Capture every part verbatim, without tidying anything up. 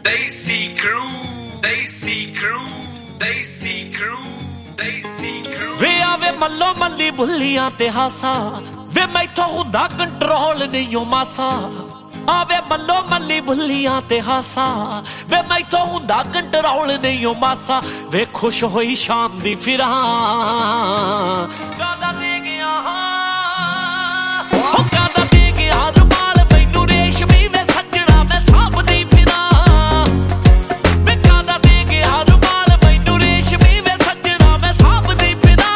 Desi Crew, Desi Crew, Desi Crew, Desi Crew। वे आवे मल्लो मल्ली बुल्लियां ते हासा, वे मैथों हुंदा कंट्रोल नहीं ओ मासा। आवे मल्लो मल्ली बुल्लियां ते हासा, वे मैथों हुंदा कंट्रोल नहीं ओ मासा। वे खुश होई शाम दी फिरां कादा दे गया ओ कादा दे गया रुमाल मैनू रेशमी। वे सजना मैं सांभदी फिरां, वे कादा दे गया रुमाल मैनू रेशमी। वे सजना मैं सांभदी फिरां।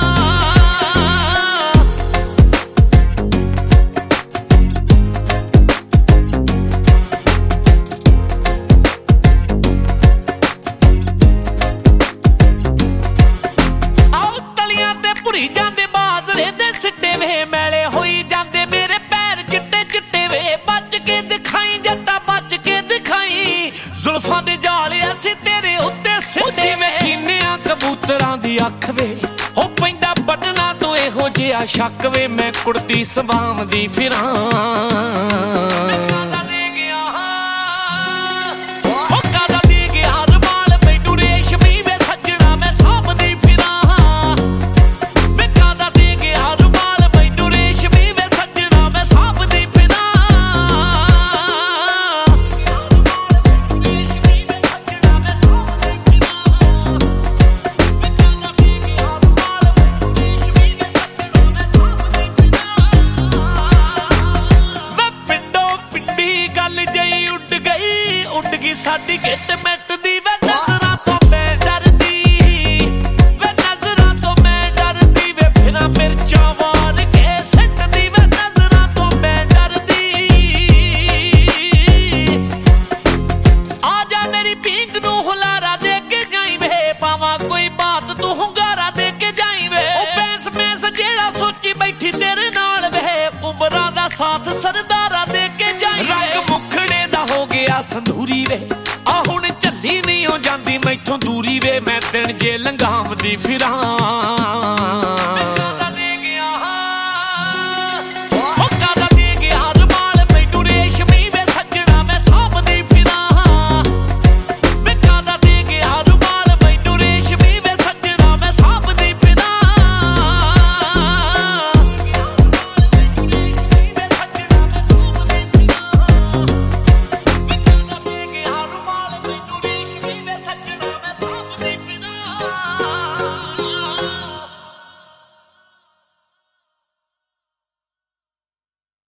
आओ तलियां ते भुरी जांदे बाजरे दे सिट्टे वे मैले होई जांदे मेरे पैर चिट्टे चिट्टे वे। बच के दिखाई जट्टा बच के दिखाई, जुल्फां दे जाल असीं तेरे उत्ते सिੱਟੇ ਵੇ। किन्नियां कबूतरां दी अख वे हो पैंदा बटना तो इहो जिहा शक वे। मैं कुड़ती सवामदी फिरां साडी गिट मिट दी। वे नजरां तो मैं डरदी, वे नजरां तो मैं डरदी। वे फिरां मिर्चां वार के सिटदी। वे नजरां तो मैं डरदी। आजा मेरी पींग नू हुलारा दे के जाई वे, पावां कोई बात तू हुंगारा दे के जाई वे। ओ पैस पैस जेड़ा सोची बैठी तेरे नाल वे, उमरां दा साथ सरदारा दे के जाई। रंग मुखड़े दा हो गया संधूरी वे, आ हुण झल्ली नहीं हो जांदी मैथों दूरी वे। मैं दिन जे लंघावदी फिरां।